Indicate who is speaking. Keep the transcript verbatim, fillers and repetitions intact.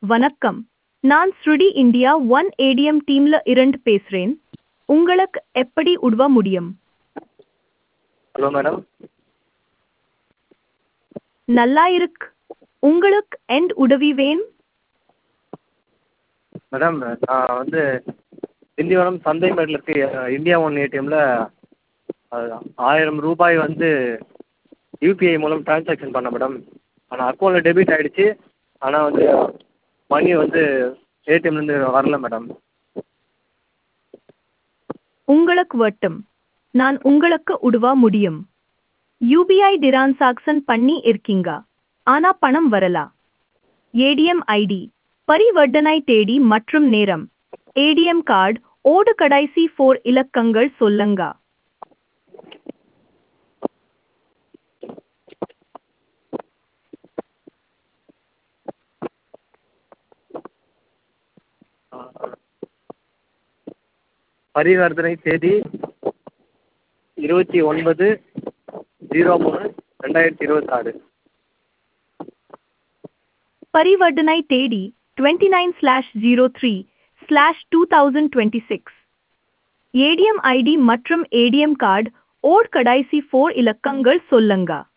Speaker 1: வணக்கம். நான் ஸ்ருடி India one ATM டீம்ல இருந்து பேசுறேன். உங்களுக்கு எப்படி உதவ முடியும்?
Speaker 2: Hello madam.
Speaker 1: நல்லா இருக்கு. உங்களுக்கு எந்த உதவி வேணும்?
Speaker 2: மேடம் நான் வந்து திண்டிவனம் சந்தைமேட்டில் இருக்க இந்தியா ஒன் ஏடிஎம்மில் ஆயிரம் ரூபாய் வந்து யூபிஐ மூலம் ட்ரான்ஸாக்ஷன் பண்ணேன் மேடம். ஆனால் அக்கௌண்ட்டில் டெபிட் ஆகிடுச்சு. ஆனால் வந்து மணி வந்து ஏடிஎம்லேருந்து வரல மேடம்.
Speaker 1: உங்களுக்கு வட்டம். நான் உங்களுக்கு உதவ முடியும். யூபிஐ டிரான்சாக்ஷன் பண்ணி இருக்கீங்க. ஆனா பணம் வரல. ஏடிஎம் ஐடி, பரிவர்த்தனை தேதி மற்றும் நேரம், ஏடிஎம் கார்டு ஓடு கடைசி ஃபோர் இலக்கங்கள் சொல்லுங்க.
Speaker 2: பரிவர்த்தனை தேதி இருபத்தி ஒன்பது ஜீரோ மூணு ரெண்டாயிரத்தி இருபத்தாறு.
Speaker 1: பரிவர்த்தனை தேதி twenty nine slash zero three slash two thousand twenty six. ATM ID மற்றும் ஏடிஎம் கார்டு ஓட் கடைசி ஃபோர் இலக்கங்கள் சொல்லுங்க.